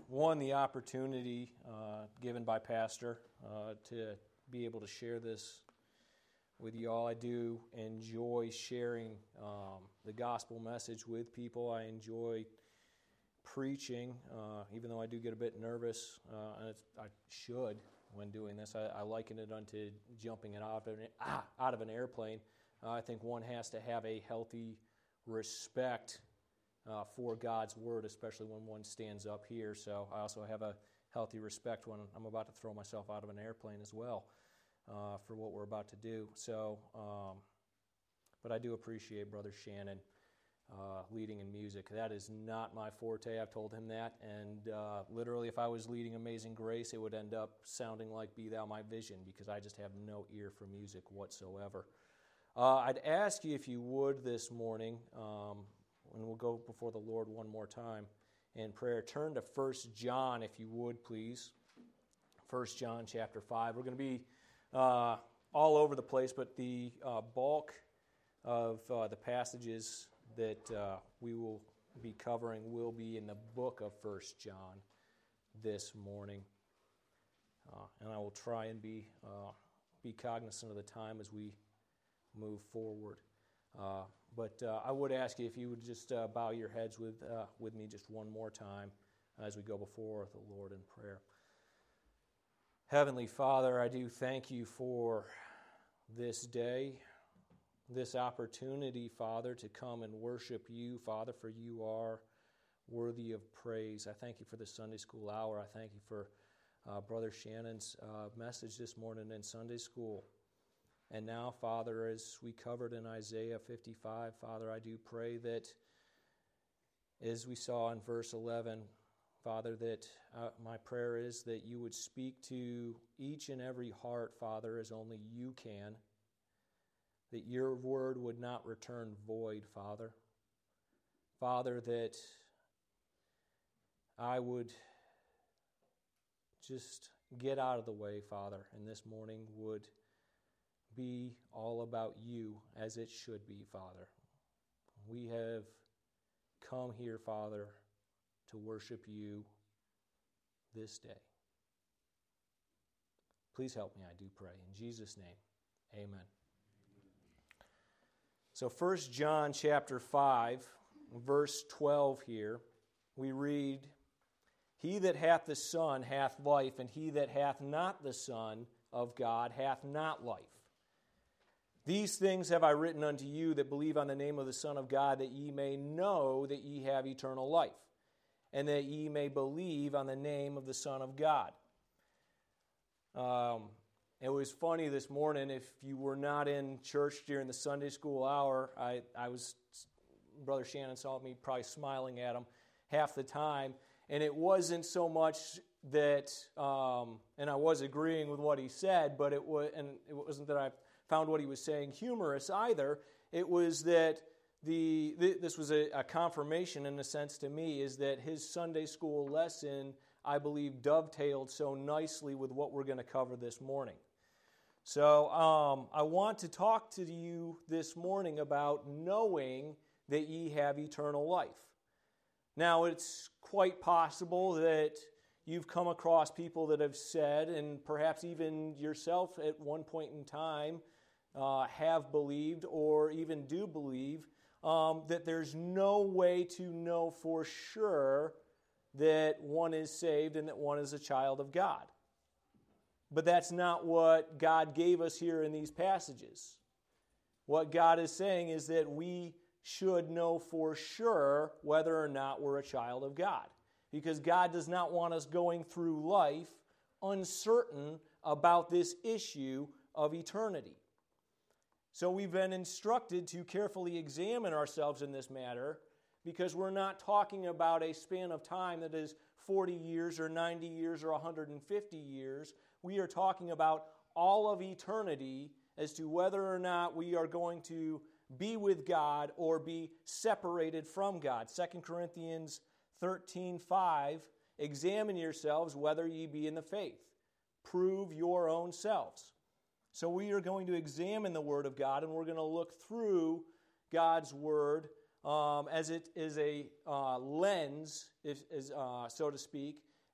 one, the opportunity given by Pastor to be able to share this with you all. I do enjoy sharing the gospel message with people. I enjoy preaching, even though I do get a bit nervous, and I should when doing this. I liken it unto jumping out of an airplane. I think one has to have a healthy respect for God's Word, especially when one stands up here. So I also have a healthy respect when I'm about to throw myself out of an airplane as well for what we're about to do. So, but I do appreciate Brother Shannon leading in music. That is not my forte. I've told him that. And literally, if I was leading Amazing Grace, it would end up sounding like Be Thou My Vision, because I just have no ear for music whatsoever. I'd ask you if you would this morning, and we'll go before the Lord one more time in prayer. Turn to 1 John, if you would, please. 1 John chapter 5. We're going to be all over the place, but the bulk of the passages that we will be covering will be in the book of 1 John this morning. And I will try and be cognizant of the time as we move forward. But I would ask you if you would just bow your heads with me just one more time as we go before the Lord in prayer. Heavenly Father, I do thank you for this day, this opportunity, Father, to come and worship you, Father, for you are worthy of praise. I thank you for the Sunday school hour. I thank you for Brother Shannon's message this morning in Sunday school. And now, Father, as we covered in Isaiah 55, Father, I do pray that, as we saw in verse 11, Father, that my prayer is that you would speak to each and every heart, Father, as only you can, that your word would not return void, Father. Father, that I would just get out of the way, Father, and this morning would be all about you, as it should be, Father. We have come here, Father, to worship you this day. Please help me, I do pray. In Jesus' name, amen. So 1 John chapter 5, verse 12 here, we read, He that hath the Son hath life, and he that hath not the Son of God hath not life. These things have I written unto you that believe on the name of the Son of God, that ye may know that ye have eternal life, and that ye may believe on the name of the Son of God. It was funny this morning, if you were not in church during the Sunday school hour, Brother Shannon saw me probably smiling at him half the time, and it wasn't so much that, and I was agreeing with what he said, but it wasn't that I found what he was saying humorous either. It was that this was a confirmation in a sense to me, is that his Sunday school lesson, I believe, dovetailed so nicely with what we're going to cover this morning. So I want to talk to you this morning about knowing that ye have eternal life. Now, it's quite possible that you've come across people that have said, and perhaps even yourself at one point in time have believed or even do believe that there's no way to know for sure that one is saved and that one is a child of God. But that's not what God gave us here in these passages. What God is saying is that we should know for sure whether or not we're a child of God. Because God does not want us going through life uncertain about this issue of eternity. So we've been instructed to carefully examine ourselves in this matter, because we're not talking about a span of time that is 40 years or 90 years or 150 years. We are talking about all of eternity as to whether or not we are going to be with God or be separated from God. 2 Corinthians 13:5, examine yourselves whether ye be in the faith. Prove your own selves. So we are going to examine the Word of God, and we're going to look through God's Word as it is a lens, so to speak,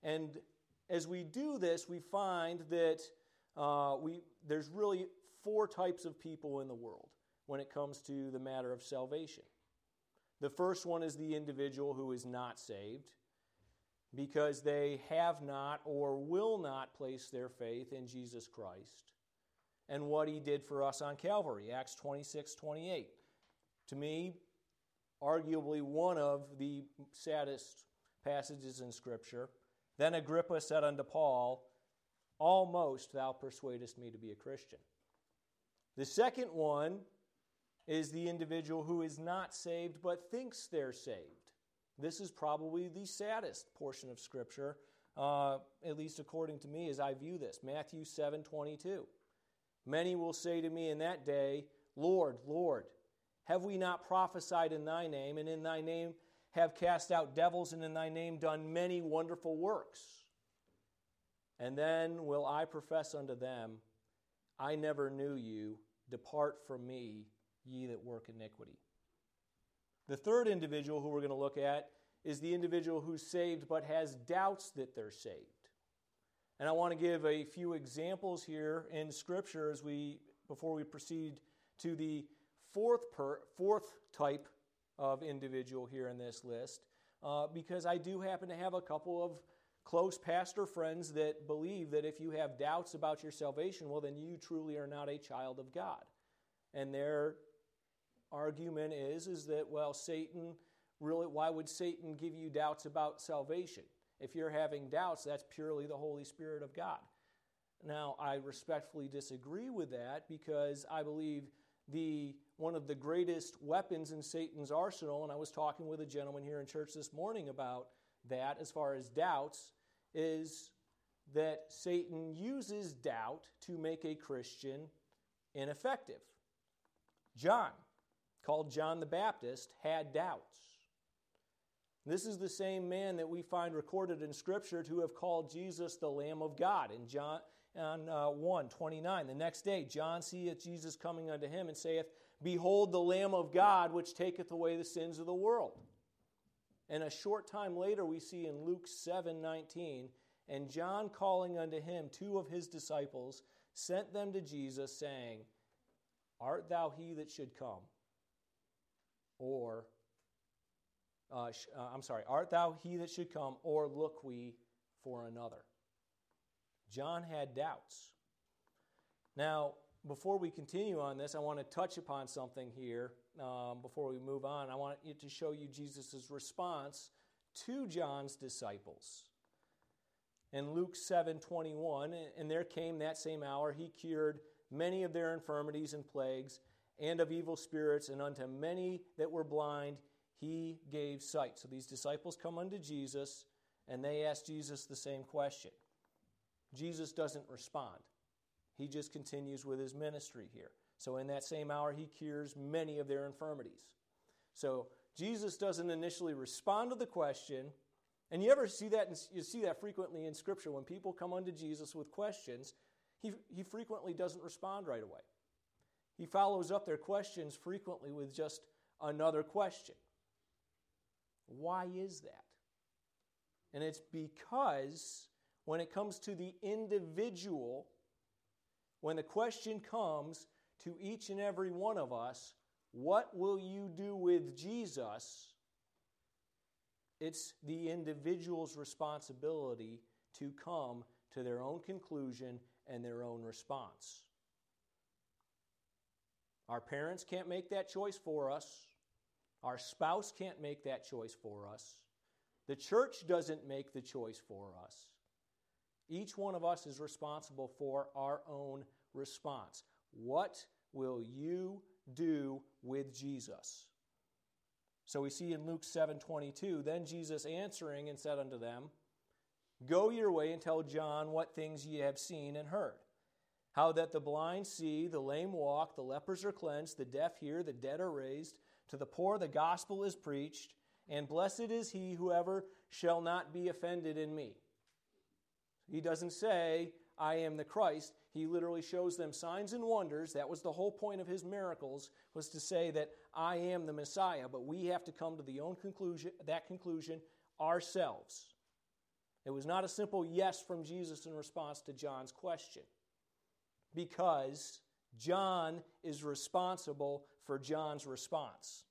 And as we do this, we find that there's really four types of people in the world when it comes to the matter of salvation. The first one is the individual who is not saved because they have not or will not place their faith in Jesus Christ and what He did for us on Calvary, Acts 26:28. To me, arguably one of the saddest passages in Scripture. Then Agrippa said unto Paul, Almost thou persuadest me to be a Christian. The second one is the individual who is not saved but thinks they're saved. This is probably the saddest portion of Scripture, at least according to me as I view this. Matthew 7:22. Many will say to me in that day, Lord, Lord, have we not prophesied in thy name, and in thy name have cast out devils, and in thy name done many wonderful works? And then will I profess unto them, I never knew you. Depart from me, ye that work iniquity. The third individual who we're going to look at is the individual who's saved but has doubts that they're saved. And I want to give a few examples here in Scripture before we proceed to the fourth type of individual here in this list, because I do happen to have a couple of close pastor friends that believe that if you have doubts about your salvation, well, then you truly are not a child of God. And their argument is that, well, why would Satan give you doubts about salvation? If you're having doubts, that's purely the Holy Spirit of God. Now, I respectfully disagree with that because I believe one of the greatest weapons in Satan's arsenal, and I was talking with a gentleman here in church this morning about that as far as doubts, is that Satan uses doubt to make a Christian ineffective. John, called John the Baptist, had doubts. This is the same man that we find recorded in Scripture to have called Jesus the Lamb of God in John 1:29. The next day John seeth Jesus coming unto him and saith, Behold the Lamb of God, which taketh away the sins of the world. And a short time later we see in Luke 7:19, And John calling unto him two of his disciples sent them to Jesus, saying, Art thou he that should come? Art thou he that should come, or look we for another? John had doubts. Now, before we continue on this, I want to touch upon something here before we move on. I want to show you Jesus' response to John's disciples. In Luke 7:21, and there came that same hour, he cured many of their infirmities and plagues, and of evil spirits, and unto many that were blind he gave sight. So these disciples come unto Jesus, and they ask Jesus the same question. Jesus doesn't respond. He just continues with his ministry here. So in that same hour, he cures many of their infirmities. So Jesus doesn't initially respond to the question. And you ever see that? You see that frequently in Scripture. When people come unto Jesus with questions, he frequently doesn't respond right away. He follows up their questions frequently with just another question. Why is that? And it's because when it comes to the individual, when the question comes to each and every one of us, what will you do with Jesus? It's the individual's responsibility to come to their own conclusion and their own response. Our parents can't make that choice for us. Our spouse can't make that choice for us. The church doesn't make the choice for us. Each one of us is responsible for our own response. What will you do with Jesus? So we see in Luke 7:22, Then Jesus answering and said unto them, Go your way and tell John what things ye have seen and heard. How that the blind see, the lame walk, the lepers are cleansed, the deaf hear, the dead are raised, to the poor the gospel is preached, and blessed is he whoever shall not be offended in me. He doesn't say, I am the Christ. He literally shows them signs and wonders. That was the whole point of his miracles, was to say that I am the Messiah, but we have to come to that conclusion ourselves. It was not a simple yes from Jesus in response to John's question, because John is responsible for John's response.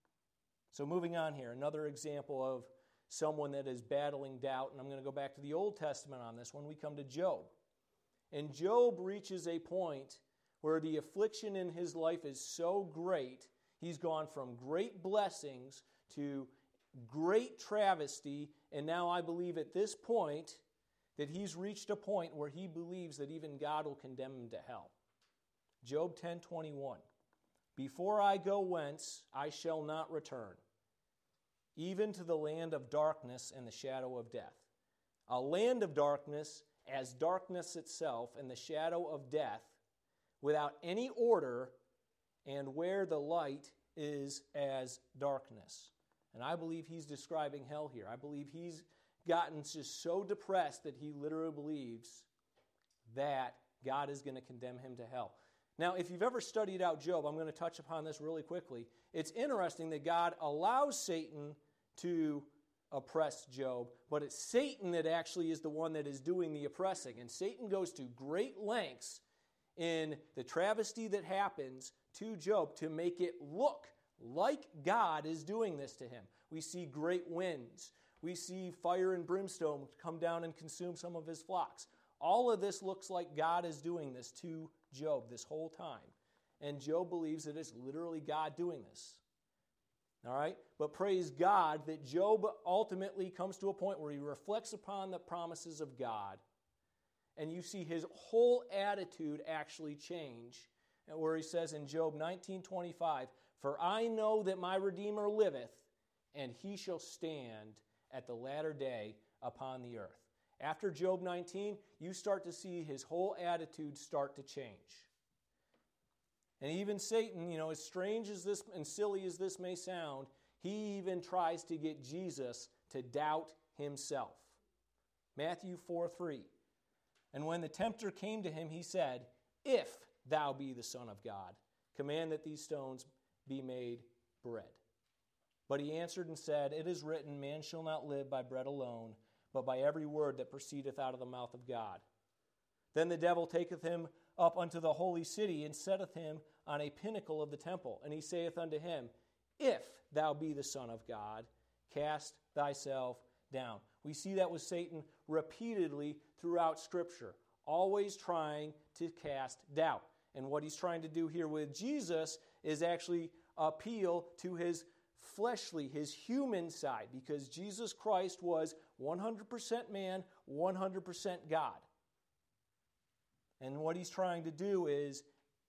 So moving on here, another example of someone that is battling doubt, and I'm going to go back to the Old Testament on this when we come to Job. And Job reaches a point where the affliction in his life is so great, he's gone from great blessings to great travesty, and now I believe at this point that he's reached a point where he believes that even God will condemn him to hell. Job 10:21. Before I go whence, I shall not return, even to the land of darkness and the shadow of death. A land of darkness as darkness itself and the shadow of death, without any order, and where the light is as darkness. And I believe he's describing hell here. I believe he's gotten just so depressed that he literally believes that God is going to condemn him to hell. Now, if you've ever studied out Job, I'm going to touch upon this really quickly. It's interesting that God allows Satan to oppress Job, but it's Satan that actually is the one that is doing the oppressing. And Satan goes to great lengths in the travesty that happens to Job to make it look like God is doing this to him. We see great winds. We see fire and brimstone come down and consume some of his flocks. All of this looks like God is doing this to Job this whole time. And Job believes that it's literally God doing this. All right? But praise God that Job ultimately comes to a point where he reflects upon the promises of God. And you see his whole attitude actually change. Where he says in Job 19:25, "For I know that my Redeemer liveth, and he shall stand at the latter day upon the earth." After Job 19, you start to see his whole attitude start to change. And even Satan, as strange as this and silly as this may sound, he even tries to get Jesus to doubt himself. Matthew 4:3. "And when the tempter came to him, he said, 'If thou be the Son of God, command that these stones be made bread.' But he answered and said, 'It is written, man shall not live by bread alone, but by every word that proceedeth out of the mouth of God.' Then the devil taketh him up unto the holy city, and setteth him on a pinnacle of the temple. And he saith unto him, 'If thou be the Son of God, cast thyself down.'" We see that with Satan repeatedly throughout Scripture, always trying to cast doubt. And what he's trying to do here with Jesus is actually appeal to his fleshly, his human side, because Jesus Christ was 100% man, 100% God. And what he's trying to do is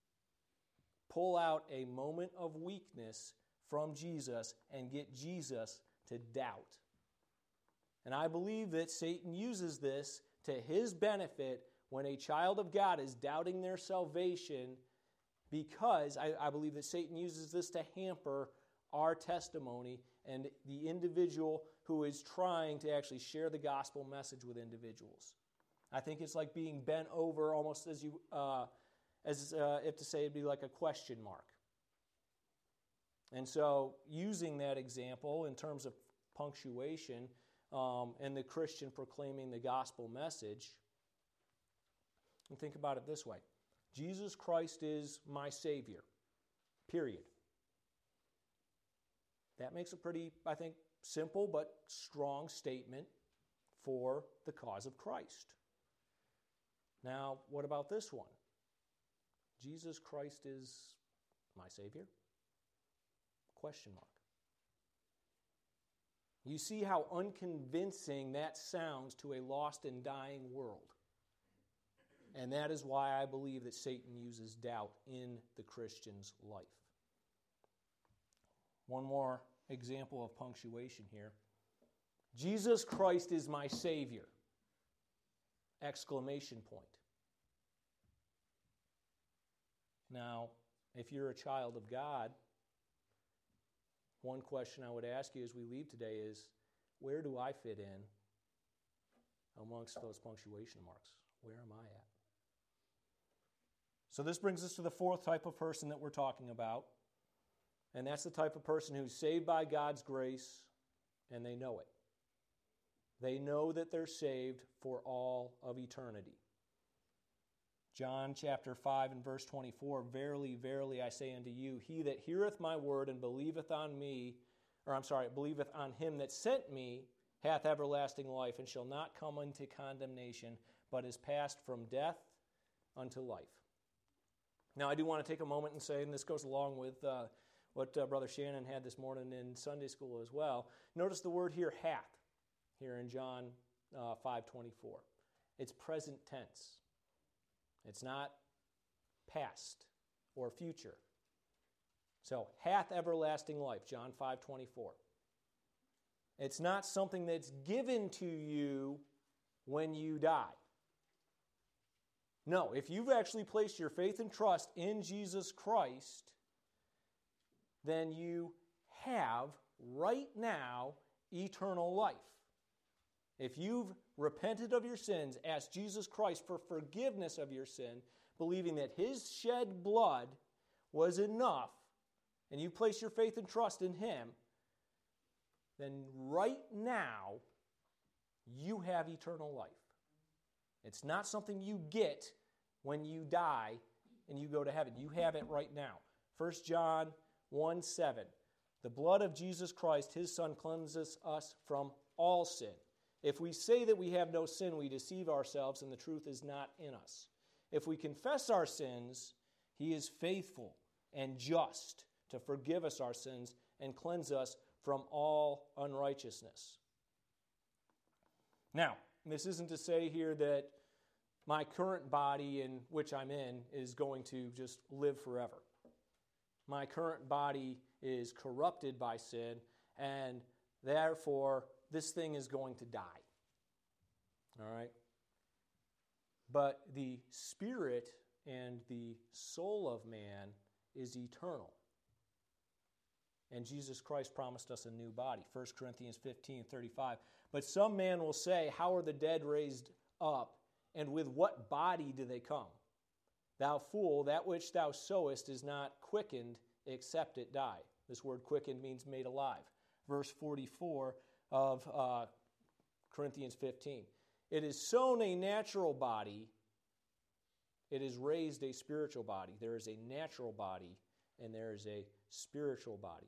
pull out a moment of weakness from Jesus and get Jesus to doubt. And I believe that Satan uses this to his benefit when a child of God is doubting their salvation, because I believe that Satan uses this to hamper our testimony and the individual who is trying to actually share the gospel message with individuals. I think it's like being bent over almost as if to say it'd be like a question mark. And so using that example in terms of punctuation and the Christian proclaiming the gospel message, and think about it this way. Jesus Christ is my Savior, period. That makes a pretty, I think, simple but strong statement for the cause of Christ. Now, what about this one? Jesus Christ is my Savior? Question mark. You see how unconvincing that sounds to a lost and dying world. And that is why I believe that Satan uses doubt in the Christian's life. One more example of punctuation here. Jesus Christ is my Savior! Exclamation point. Now, if you're a child of God, one question I would ask you as we leave today is, where do I fit in amongst those punctuation marks? Where am I at? So this brings us to the fourth type of person that we're talking about, and that's the type of person who's saved by God's grace and they know it. They know that they're saved for all of eternity. John chapter 5 and verse 24, Verily, verily, I say unto you, he that heareth my word and believeth on him that sent me, hath everlasting life, and shall not come unto condemnation, but is passed from death unto life. Now, I do want to take a moment and say, and this goes along with what Brother Shannon had this morning in Sunday school as well. Notice the word here, hath, here in John 5:24. It's present tense. It's not past or future. So, hath everlasting life, John 5:24. It's not something that's given to you when you die. No, if you've actually placed your faith and trust in Jesus Christ, then you have right now eternal life. If you've repented of your sins, asked Jesus Christ for forgiveness of your sin, believing that His shed blood was enough, and you place your faith and trust in Him, then right now you have eternal life. It's not something you get when you die and you go to heaven. You have it right now. 1 John 1:7. The blood of Jesus Christ, His Son, cleanses us from all sin. If we say that we have no sin, we deceive ourselves, and the truth is not in us. If we confess our sins, He is faithful and just to forgive us our sins and cleanse us from all unrighteousness. Now, this isn't to say here that my current body in which I'm in is going to just live forever. My current body is corrupted by sin, and therefore this thing is going to die. All right? But the spirit and the soul of man is eternal. And Jesus Christ promised us a new body. 1 Corinthians 15:35. But some man will say, how are the dead raised up, and with what body do they come? Thou fool, that which thou sowest is not quickened, except it die. This word quickened means made alive. Verse 44 of Corinthians 15. It is sown a natural body, it is raised a spiritual body. There is a natural body, and there is a spiritual body.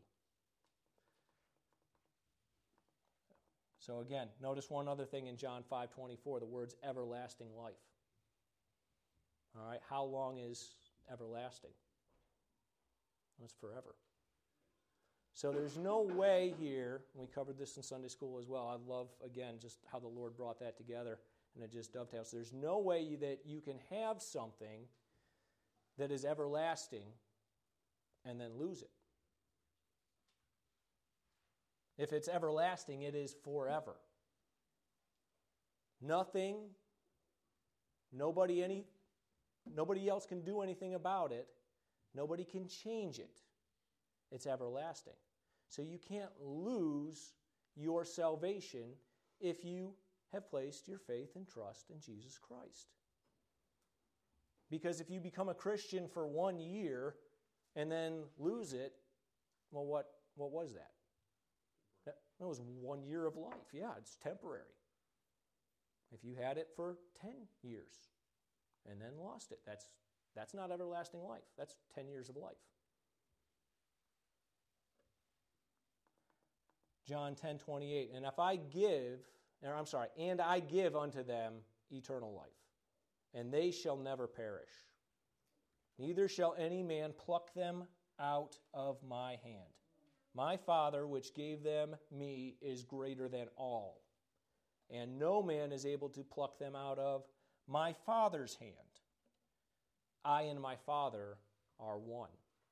So again, notice one other thing in John 5:24, the words everlasting life. All right, how long is everlasting? Well, it's forever. So there's no way here, and we covered this in Sunday school as well. I love, again, just how the Lord brought that together, and it just dovetails. There's no way that you can have something that is everlasting and then lose it. If it's everlasting, it is forever. Nothing, nobody else can do anything about it. Nobody can change it. It's everlasting. So you can't lose your salvation if you have placed your faith and trust in Jesus Christ. Because if you become a Christian for 1 year and then lose it, well, what was that? That was 1 year of life. Yeah, it's temporary. If you had it for 10 years and then lost it, that's not everlasting life. That's 10 years of life. John 10:28, and I give unto them eternal life, and they shall never perish. Neither shall any man pluck them out of my hand. My Father, which gave them me, is greater than all, and no man is able to pluck them out of my Father's hand. I and my Father are one.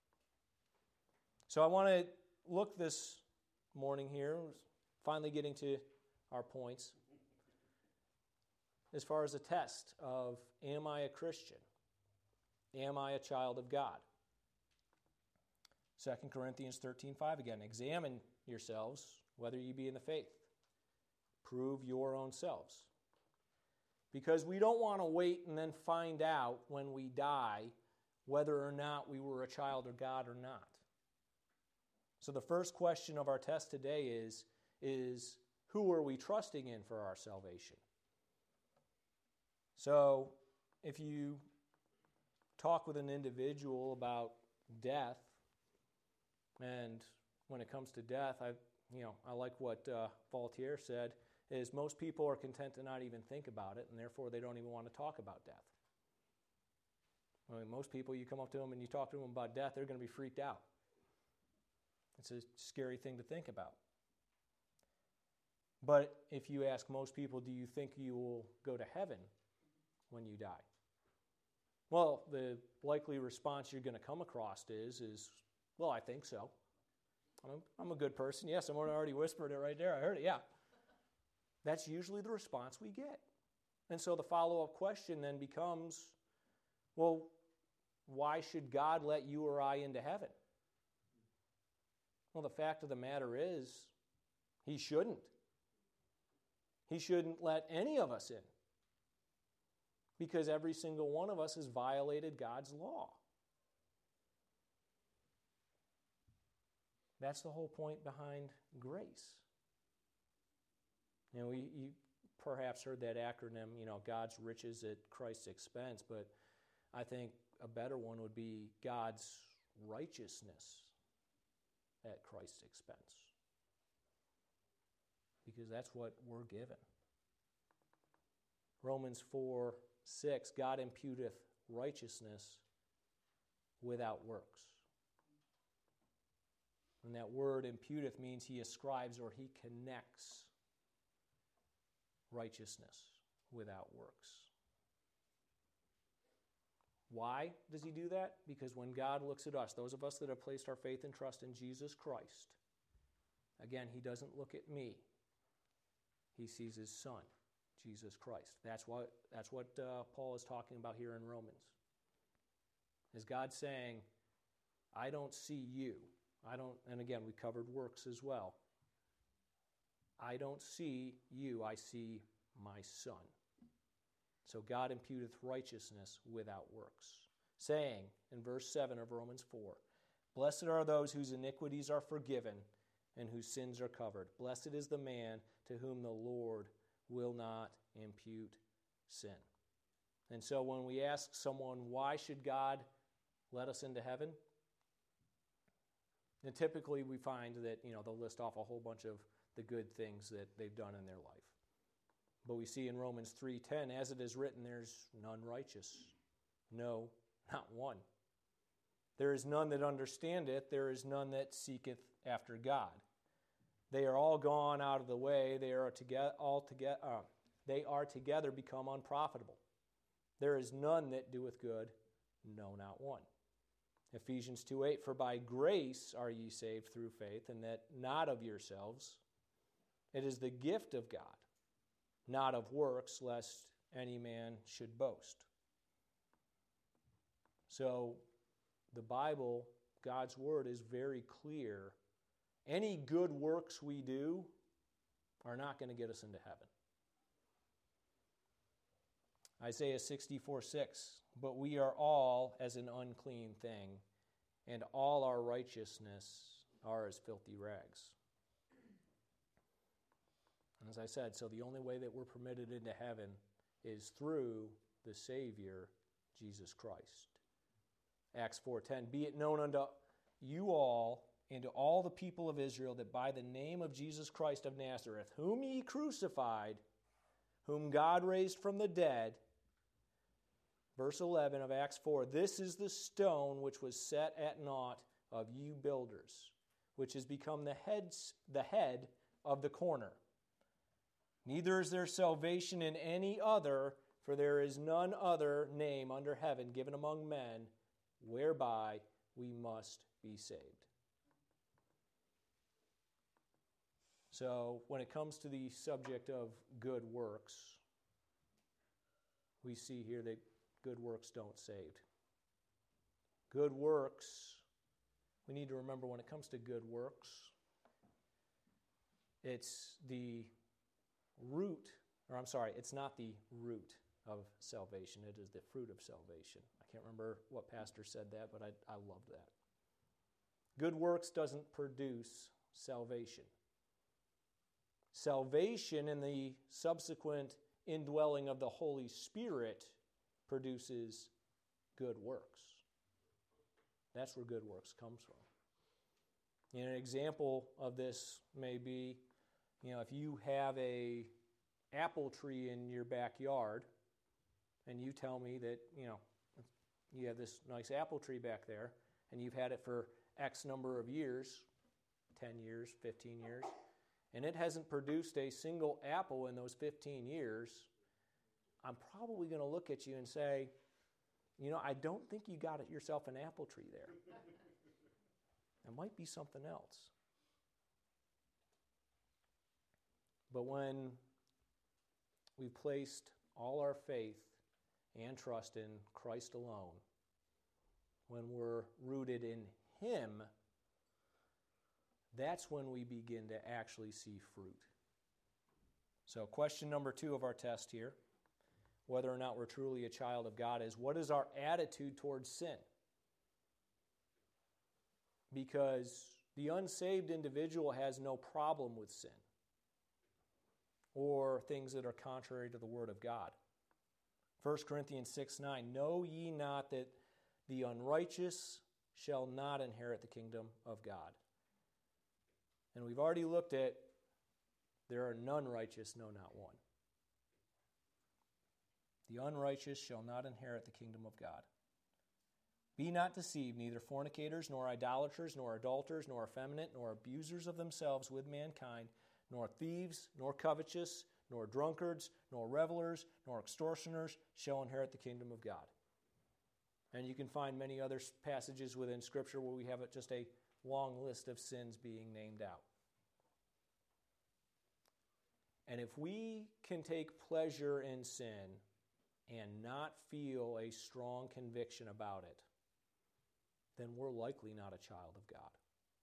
So I want to look this morning here, finally getting to our points, as far as a test of, am I a Christian? Am I a child of God? 2 Corinthians 13:5 again, examine yourselves whether ye be in the faith. Prove your own selves. Because we don't want to wait and then find out when we die whether or not we were a child of God or not. So the first question of our test today is who are we trusting in for our salvation? So, if you talk with an individual about death, and when it comes to death, I like what Voltaire said, is most people are content to not even think about it, and therefore they don't even want to talk about death. I mean, most people, you come up to them and you talk to them about death, they're going to be freaked out. It's a scary thing to think about. But if you ask most people, do you think you will go to heaven when you die? Well, the likely response you're going to come across is, well, I think so. I'm a good person. Yeah, someone already whispered it right there. I heard it, yeah. That's usually the response we get. And so the follow-up question then becomes, well, why should God let you or I into heaven? Well, the fact of the matter is, He shouldn't. He shouldn't let any of us in, because every single one of us has violated God's law. That's the whole point behind grace. You perhaps heard that acronym, God's riches at Christ's expense, but I think a better one would be God's righteousness at Christ's expense. Because that's what we're given. Romans 4:6, God imputeth righteousness without works. And that word imputeth means He ascribes or He connects righteousness without works. Why does He do that? Because when God looks at us, those of us that have placed our faith and trust in Jesus Christ, again, He doesn't look at me. He sees His Son, Jesus Christ. That's what Paul is talking about here in Romans. Is God saying, I don't see you. And again, we covered works as well. I don't see you, I see my Son. So God imputeth righteousness without works, saying in verse 7 of Romans 4, Blessed are those whose iniquities are forgiven and whose sins are covered. Blessed is the man to whom the Lord will not impute sin. And so when we ask someone, why should God let us into heaven? And typically we find that, they'll list off a whole bunch of the good things that they've done in their life. But we see in Romans 3:10, as it is written, there's none righteous. No, not one. There is none that understandeth, there is none that seeketh after God. They are all gone out of the way, they are together become unprofitable. There is none that doeth good, no, not one. Ephesians 2:8, For by grace are ye saved through faith, and that not of yourselves. It is the gift of God, not of works, lest any man should boast. So the Bible, God's Word, is very clear. Any good works we do are not going to get us into heaven. Isaiah 64:6, But we are all as an unclean thing, and all our righteousness are as filthy rags. And as I said, so the only way that we're permitted into heaven is through the Savior, Jesus Christ. Acts 4:10, Be it known unto you all and to all the people of Israel that by the name of Jesus Christ of Nazareth, whom ye crucified, whom God raised from the dead, verse 11 of Acts 4, This is the stone which was set at naught of you builders, which has become the head of the corner. Neither is there salvation in any other, for there is none other name under heaven given among men whereby we must be saved. So when it comes to the subject of good works, we see here that good works don't save. Good works, we need to remember when it comes to good works, it's not the root of salvation. It is the fruit of salvation. I can't remember what pastor said that, but I love that. Good works doesn't produce salvation. Salvation and the subsequent indwelling of the Holy Spirit produces good works. That's where good works comes from. And an example of this may be, if you have a apple tree in your backyard, and you tell me that, you have this nice apple tree back there, and you've had it for X number of years, 10 years, 15 years, and it hasn't produced a single apple in those 15 years, I'm probably going to look at you and say, I don't think you got yourself an apple tree there. It might be something else. But when we've placed all our faith and trust in Christ alone, when we're rooted in Him, that's when we begin to actually see fruit. So question number 2 of our test here, whether or not we're truly a child of God, is what is our attitude towards sin? Because the unsaved individual has no problem with sin or things that are contrary to the Word of God. 1 Corinthians 6:9, know ye not that the unrighteous shall not inherit the kingdom of God? And we've already looked at, there are none righteous, no, not one. The unrighteous shall not inherit the kingdom of God. Be not deceived, neither fornicators, nor idolaters, nor adulterers, nor effeminate, nor abusers of themselves with mankind, nor thieves, nor covetous, nor drunkards, nor revelers, nor extortioners shall inherit the kingdom of God. And you can find many other passages within Scripture where we have just a long list of sins being named out. And if we can take pleasure in sin and not feel a strong conviction about it, then we're likely not a child of God.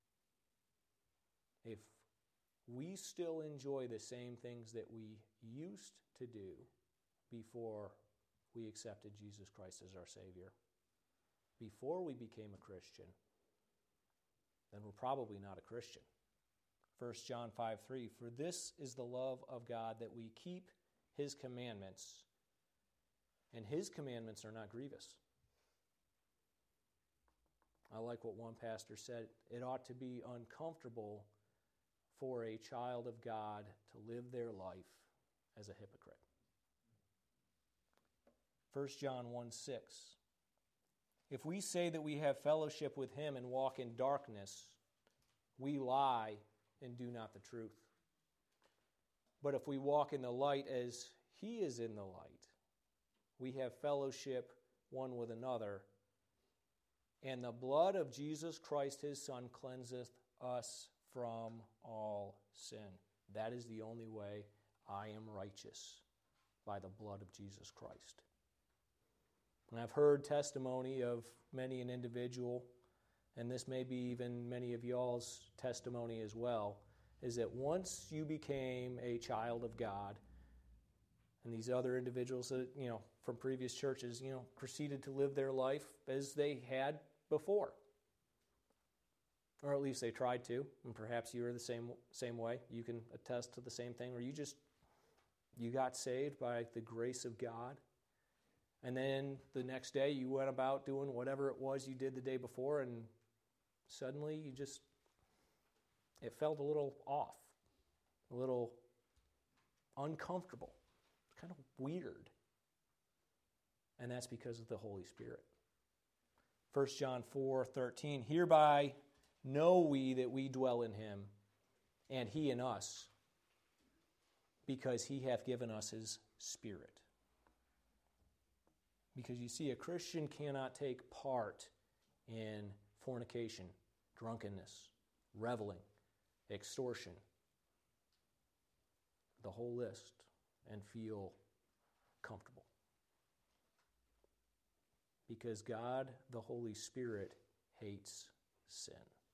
If we still enjoy the same things that we used to do before we accepted Jesus Christ as our Savior, before we became a Christian, then we're probably not a Christian. 1 John 5:3, for this is the love of God, that we keep His commandments, and His commandments are not grievous. I like what one pastor said, it ought to be uncomfortable for a child of God to live their life as a hypocrite. 1 John 1:6, if we say that we have fellowship with Him and walk in darkness, we lie and do not the truth. But if we walk in the light as He is in the light, we have fellowship one with another, and the blood of Jesus Christ His Son cleanseth us from all sin. That is the only way I am righteous, by the blood of Jesus Christ. And I've heard testimony of many an individual, and this may be even many of y'all's testimony as well, is that once you became a child of God, and these other individuals that, from previous churches, proceeded to live their life as they had before. Or at least they tried to, and perhaps you were the same way. You can attest to the same thing, where you got saved by the grace of God, and then the next day you went about doing whatever it was you did the day before, and suddenly it felt a little off, a little uncomfortable, kind of weird. And that's because of the Holy Spirit. 1 John 4:13, hereby know we that we dwell in Him, and He in us, because He hath given us His Spirit. Because you see, a Christian cannot take part in fornication, drunkenness, reveling, extortion, the whole list, and feel comfortable. Because God, the Holy Spirit, hates sin.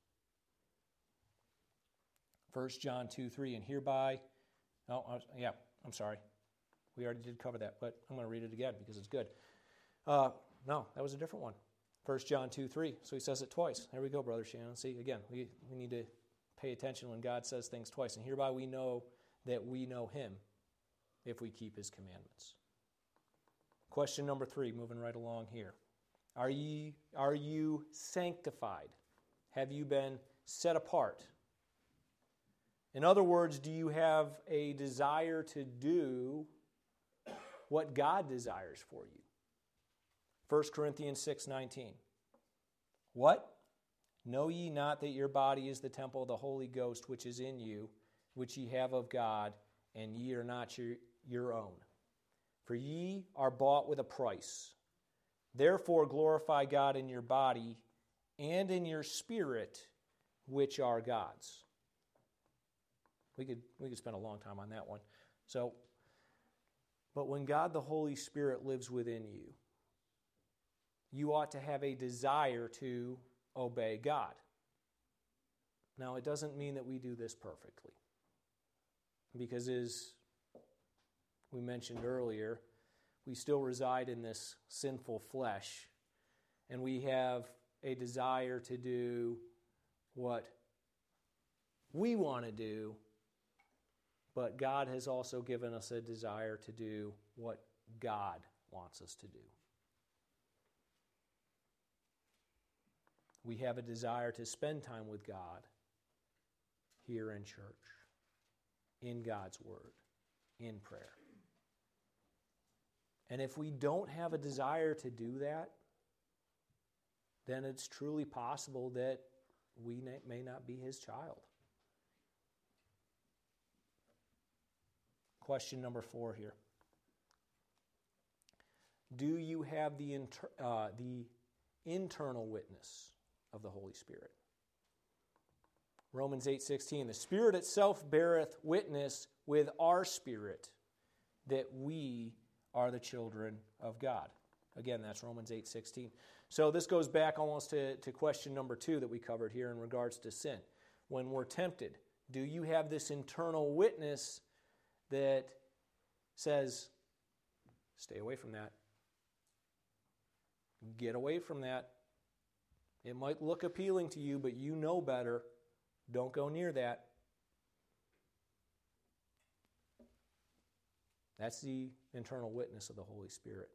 1 John 2:3, and hereby, I'm sorry. We already did cover that, but I'm going to read it again because it's good. No, that was a different one. 1 John 2:3, so he says it twice. There we go, Brother Shannon. See, again, we need to pay attention when God says things twice. And hereby we know that we know Him if we keep His commandments. Question number 3, moving right along here. Are you sanctified? Have you been set apart? In other words, do you have a desire to do what God desires for you? 1 Corinthians 6:19. What? Know ye not that your body is the temple of the Holy Ghost which is in you, which ye have of God, and ye are not your own? For ye are bought with a price. Therefore glorify God in your body and in your spirit, which are God's. We could spend a long time on that one. But when God the Holy Spirit lives within you, you ought to have a desire to obey God. Now, it doesn't mean that we do this perfectly. Because as we mentioned earlier, we still reside in this sinful flesh, and we have a desire to do what we want to do, but God has also given us a desire to do what God wants us to do. We have a desire to spend time with God here in church, in God's Word, in prayer. And if we don't have a desire to do that, then it's truly possible that we may not be His child. Question number 4 here. Do you have the internal witness of the Holy Spirit? Romans 8:16, the Spirit itself beareth witness with our spirit that we are the children of God. Again, that's Romans 8:16. So this goes back almost to question number 2 that we covered here in regards to sin. When we're tempted, do you have this internal witness that says, stay away from that. Get away from that. It might look appealing to you, but you know better. Don't go near that. That's the internal witness of the Holy Spirit.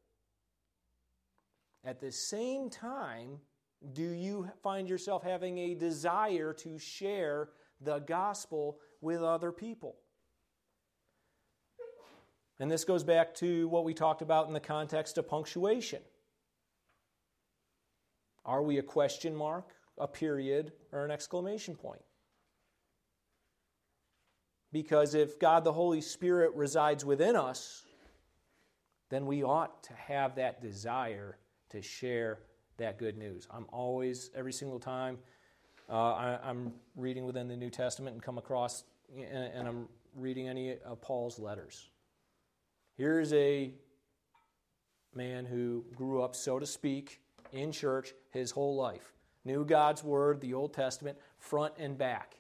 At the same time, do you find yourself having a desire to share the gospel with other people? And this goes back to what we talked about in the context of punctuation. Are we a question mark, a period, or an exclamation point? Because if God the Holy Spirit resides within us, then we ought to have that desire to share that good news. I'm always, every single time I'm reading within the New Testament and come across, and I'm reading any of Paul's letters. Here's a man who grew up, so to speak, in church his whole life. Knew God's Word, the Old Testament, front and back.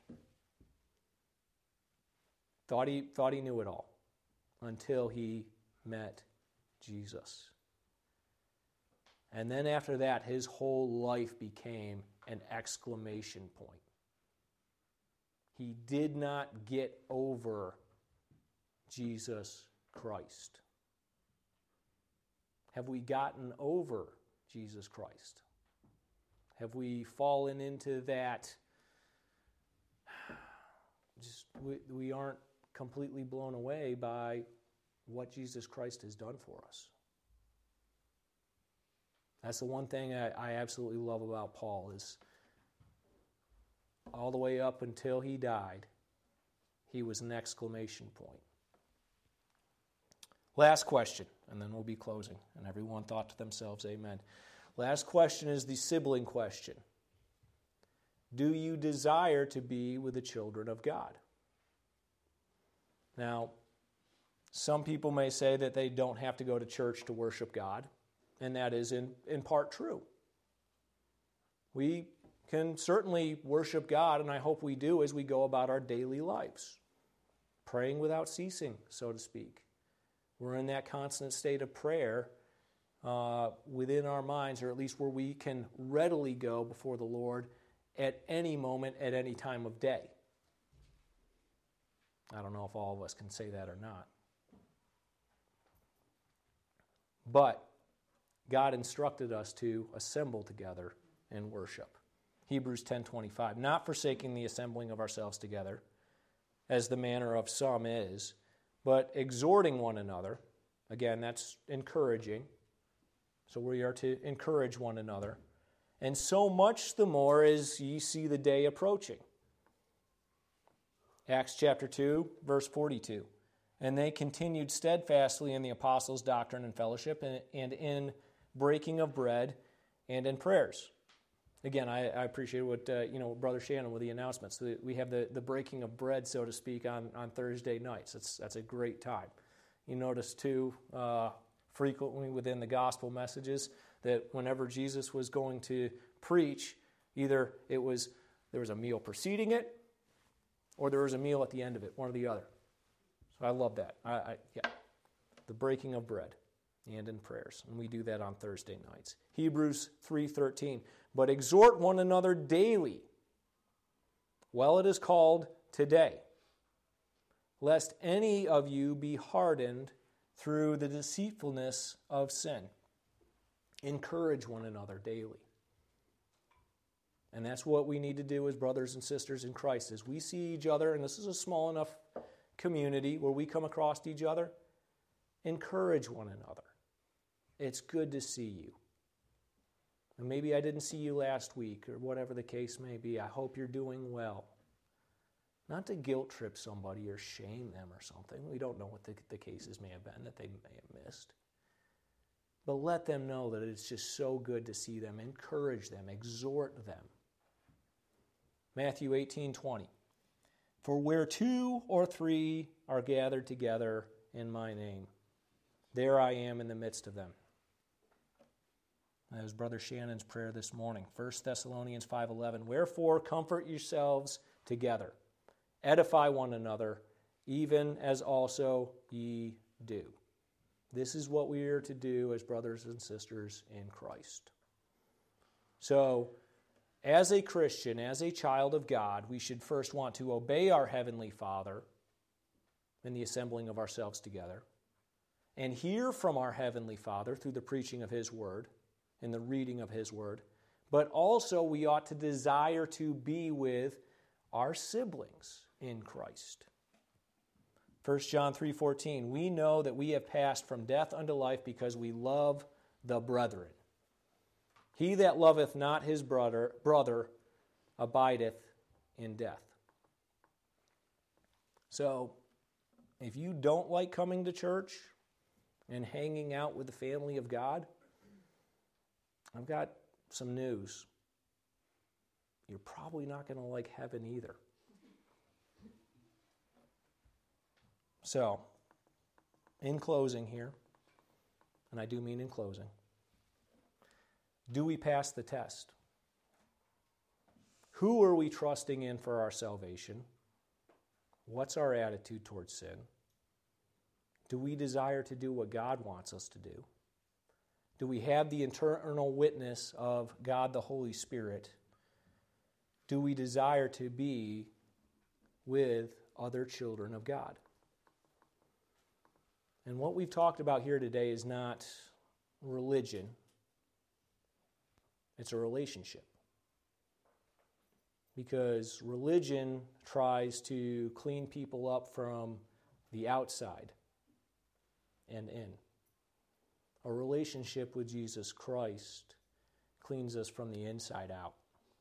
Thought he knew it all until he met Jesus. And then after that, his whole life became an exclamation point. He did not get over Jesus Christ. Have we gotten over Jesus Christ? Have we fallen into that? We aren't completely blown away by what Jesus Christ has done for us. That's the one thing I absolutely love about Paul is all the way up until he died, he was an exclamation point. Last question, and then we'll be closing. And everyone thought to themselves, amen. Last question is the sibling question. Do you desire to be with the children of God? Now, some people may say that they don't have to go to church to worship God, and that is in part true. We can certainly worship God, and I hope we do as we go about our daily lives, praying without ceasing, so to speak. We're in that constant state of prayer within our minds, or at least where we can readily go before the Lord at any moment, at any time of day. I don't know if all of us can say that or not. But God instructed us to assemble together and worship. Hebrews 10:25, not forsaking the assembling of ourselves together, as the manner of some is, but exhorting one another. Again, that's encouraging. So we are to encourage one another. And so much the more as ye see the day approaching. Acts chapter 2, verse 42. And they continued steadfastly in the apostles' doctrine and fellowship, and in breaking of bread, and in prayers. Again, I appreciate what Brother Shannon with the announcements. We have the breaking of bread, so to speak, on Thursday nights. That's a great time. You notice, too, frequently within the gospel messages, that whenever Jesus was going to preach, either there was a meal preceding it, or there was a meal at the end of it, one or the other. So I love that. The breaking of bread and in prayers. And we do that on Thursday nights. Hebrews 3:13. But exhort one another daily, while it is called today, lest any of you be hardened through the deceitfulness of sin. Encourage one another daily. And that's what we need to do as brothers and sisters in Christ. As we see each other, and this is a small enough community where we come across each other, encourage one another. It's good to see you. And maybe I didn't see you last week, or whatever the case may be. I hope you're doing well. Not to guilt trip somebody or shame them or something. We don't know what the cases may have been that they may have missed. But let them know that it's just so good to see them. Encourage them. Exhort them. Matthew 18:20. For where 2 or 3 are gathered together in my name, there I am in the midst of them. That was Brother Shannon's prayer this morning. 1 Thessalonians 5:11. Wherefore comfort yourselves together. Edify one another, even as also ye do. This is what we are to do as brothers and sisters in Christ. So, as a Christian, as a child of God, we should first want to obey our Heavenly Father in the assembling of ourselves together, and hear from our Heavenly Father through the preaching of His Word and the reading of His Word. But also we ought to desire to be with our siblings in Christ. 1 John 3:14, we know that we have passed from death unto life because we love the brethren. He that loveth not his brother abideth in death. So, if you don't like coming to church and hanging out with the family of God, I've got some news. You're probably not going to like heaven either. So, in closing here, and I do mean in closing, do we pass the test? Who are we trusting in for our salvation? What's our attitude towards sin? Do we desire to do what God wants us to do? Do we have the internal witness of God the Holy Spirit? Do we desire to be with other children of God? And what we've talked about here today is not religion. It's a relationship. Because religion tries to clean people up from the outside and in. A relationship with Jesus Christ cleans us from the inside out.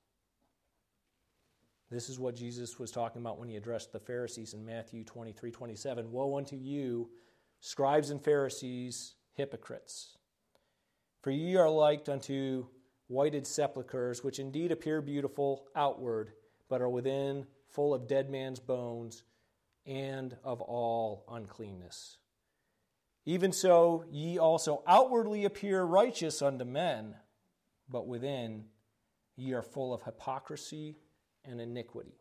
This is what Jesus was talking about when He addressed the Pharisees in Matthew 23:27. Woe unto you, scribes and Pharisees, hypocrites! For ye are like unto whited sepulchres, which indeed appear beautiful outward, but are within full of dead man's bones and of all uncleanness. Even so, ye also outwardly appear righteous unto men, but within ye are full of hypocrisy and iniquity.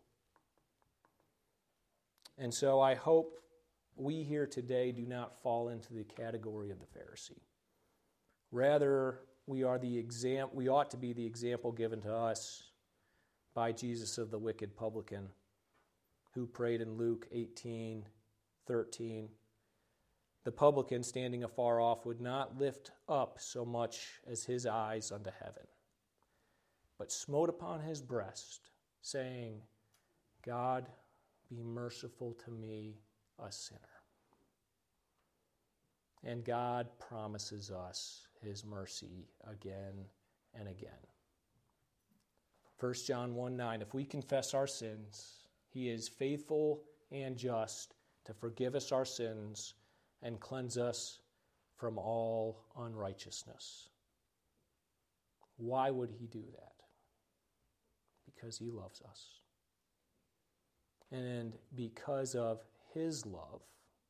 And so I hope we here today do not fall into the category of the Pharisee. Rather, we ought to be the example given to us by Jesus of the wicked publican, who prayed in Luke 18:13. The publican standing afar off would not lift up so much as his eyes unto heaven, but smote upon his breast, saying, God, be merciful to me, a sinner. And God promises us his mercy again and again. 1 John 1:9, if we confess our sins, he is faithful and just to forgive us our sins and cleanse us from all unrighteousness. Why would he do that? Because he loves us. And because of his love,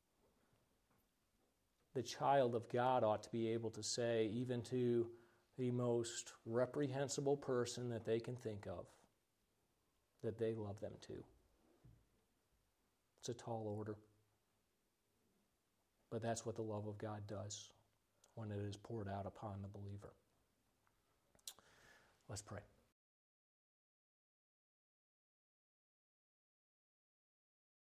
the child of God ought to be able to say, even to the most reprehensible person that they can think of, that they love them too. It's a tall order. But that's what the love of God does when it is poured out upon the believer. Let's pray.